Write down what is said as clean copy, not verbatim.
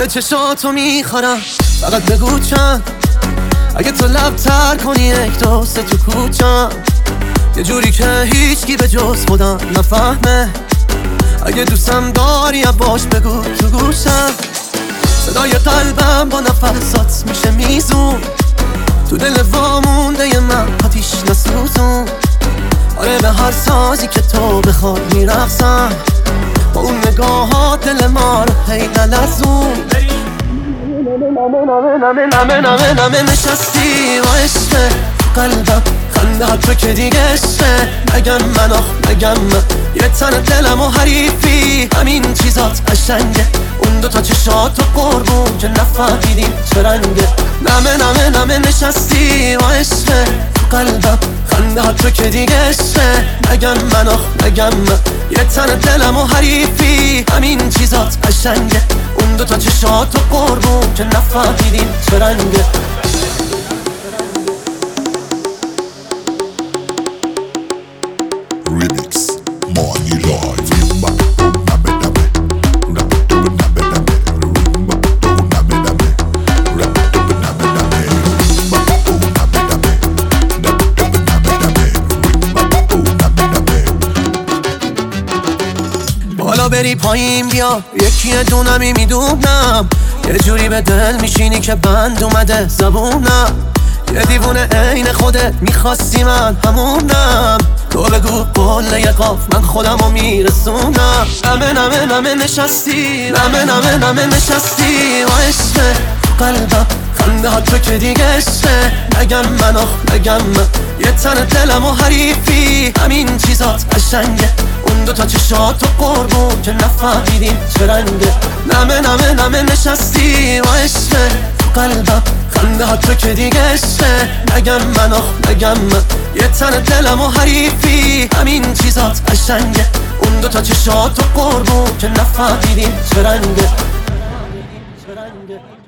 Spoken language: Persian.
چشاتو میخورم، فقط بگو چند. اگه تو لب تر کنی یک دو سه تو کوچم، یه جوری که هیچکی به جز خودم نفهمه. اگه دوستم داری باش بگو تو گوشم. صدای قلبم با نفسات میشه میزون، تو دل وامونده من آتیش نسوزون. آره به هر سازی که تو بخواد میرقصم، با اون نگاهات دل ما رو هی نلرزون. نمه نشستی و عشق قلبم، خنده تو که دیگه عشقه. نگم من نگم من، یه تن دلم و حریفی، همین چیزات قشنگه. اون دوتا چشات و قربون که نفهمیدیم چه رنگه. نمه نشستی و عشق قلبم، خنده تو که دیگه عشقه. نگم من نگم من، یه تن دلم و حریفی، همین چیزات قشنگه. اون دوتا چشات و قربون که نفهمیدیم چه رنگه. Remix Money Live. بالا بری پایین بیا، یکی دونمی میدونم. یه جوری به دل میشینی که بند اومده زبونم. یه دیوونه عین خودت میخواستی من همونم. تو بگو قله یه قاف من خودمو میرسونم. نمه نشستی، نمه نشستی و عشق قلبم، خنده ها تو که دیگه عشقه. نگم من نگم من، یه تن دلم و حریفی، همین چیزات قشنگه. اون دوتا چشات و قربون که نفهمیدیم چه رنگه. نمه نشستی و عشق قلبم، خنده ها تو که دیگه عشقه. نگم من نگم من، یه تن دلم و حریفی، همین چیزات قشنگه. اون دوتا چشات و قربون که نفهمیدیم چه رنگه.